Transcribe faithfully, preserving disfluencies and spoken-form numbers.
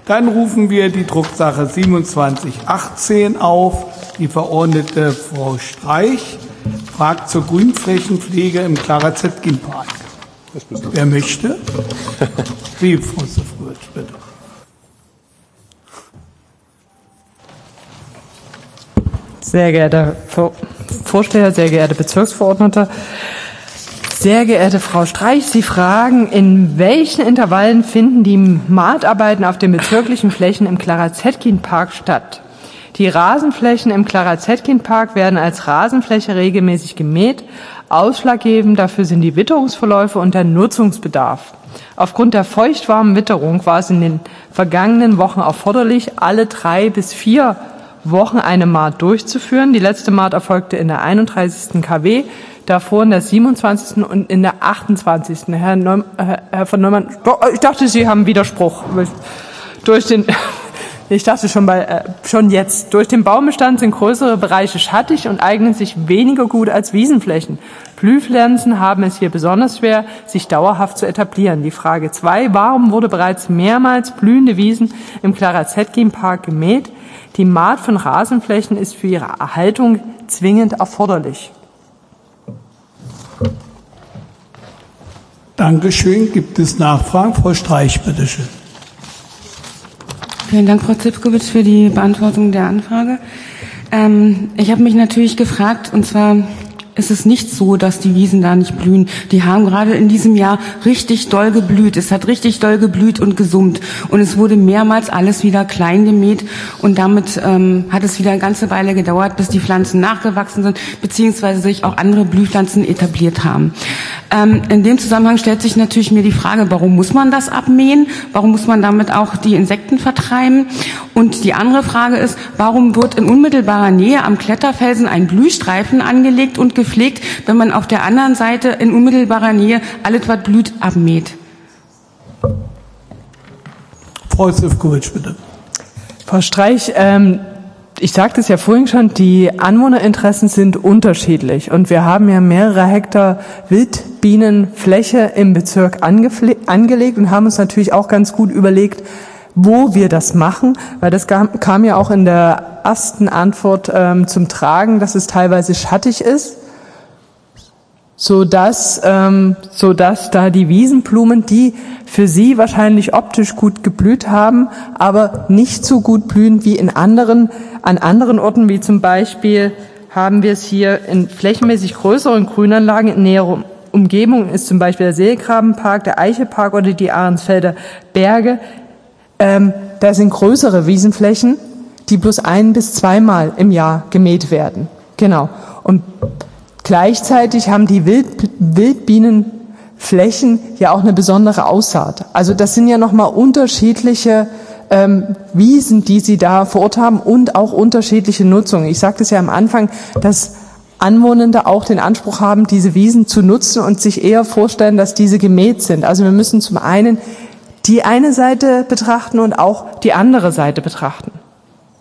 Dann rufen wir die Drucksache siebenundzwanzig achtzehn auf. Die Verordnete Frau Streich fragt zur Grünflächenpflege im Clara-Zetkin-Park. Wer möchte? Sie, Frau Sefcovic, bitte. Sehr geehrter Vorsteher, sehr geehrte Bezirksverordnete, sehr geehrte Frau Streich, Sie fragen, in welchen Intervallen finden die Mahtarbeiten auf den bezirklichen Flächen im Clara-Zetkin-Park statt? Die Rasenflächen im Clara-Zetkin-Park werden als Rasenfläche regelmäßig gemäht. Ausschlaggebend dafür sind die Witterungsverläufe und der Nutzungsbedarf. Aufgrund der feuchtwarmen Witterung war es in den vergangenen Wochen erforderlich, alle drei bis vier Wochen eine Maat durchzuführen. Die letzte Maat erfolgte in der einunddreißigsten Kw, davor in der siebenundzwanzigsten und in der achtundzwanzigsten Herr, Neum, Herr von Neumann, ich dachte, Sie haben Widerspruch. Durch den, ich dachte schon, bei, äh, schon jetzt. Durch den Baumbestand sind größere Bereiche schattig und eignen sich weniger gut als Wiesenflächen. Blühpflanzen haben es hier besonders schwer, sich dauerhaft zu etablieren. Die Frage zwei, warum wurde bereits mehrmals blühende Wiesen im Clara-Zetkin-Park gemäht? Die Maat von Rasenflächen ist für ihre Erhaltung zwingend erforderlich. Dankeschön. Gibt es Nachfragen? Frau Streich, bitteschön. Vielen Dank, Frau Sefcovic, für die Beantwortung der Anfrage. Ähm, ich habe mich natürlich gefragt, und zwar ist es nicht so, dass die Wiesen da nicht blühen. Die haben gerade in diesem Jahr richtig doll geblüht. Es hat richtig doll geblüht und gesummt. Und es wurde mehrmals alles wieder klein gemäht. Und damit ähm, hat es wieder eine ganze Weile gedauert, bis die Pflanzen nachgewachsen sind, beziehungsweise sich auch andere Blühpflanzen etabliert haben. Ähm, in dem Zusammenhang stellt sich natürlich mir die Frage, warum muss man das abmähen? Warum muss man damit auch die Insekten vertreiben? Und die andere Frage ist, warum wird in unmittelbarer Nähe am Kletterfelsen ein Blühstreifen angelegt und gepflegt, wenn man auf der anderen Seite in unmittelbarer Nähe alles, was blüht, abmäht? Frau Sefcovic, bitte. Frau Streich, ähm, ich sagte es ja vorhin schon, die Anwohnerinteressen sind unterschiedlich. Und wir haben ja mehrere Hektar Wildbienenfläche im Bezirk angelegt und haben uns natürlich auch ganz gut überlegt, wo wir das machen, weil das kam, kam ja auch in der ersten Antwort ähm, zum Tragen, dass es teilweise schattig ist, so dass, ähm, so dass da die Wiesenblumen, die für Sie wahrscheinlich optisch gut geblüht haben, aber nicht so gut blühen wie in anderen, an anderen Orten, wie zum Beispiel haben wir es hier in flächenmäßig größeren Grünanlagen in näherer Umgebung, ist zum Beispiel der Seegrabenpark, der Eichelpark oder die Ahrensfelder Berge. Ähm, da sind größere Wiesenflächen, die bloß ein- bis zweimal im Jahr gemäht werden. Genau. Und gleichzeitig haben die Wild, Wildbienenflächen ja auch eine besondere Aussaat. Also das sind ja nochmal unterschiedliche ähm, Wiesen, die Sie da vor Ort haben und auch unterschiedliche Nutzungen. Ich sagte es ja am Anfang, dass Anwohnende auch den Anspruch haben, diese Wiesen zu nutzen und sich eher vorstellen, dass diese gemäht sind. Also wir müssen zum einen die eine Seite betrachten und auch die andere Seite betrachten.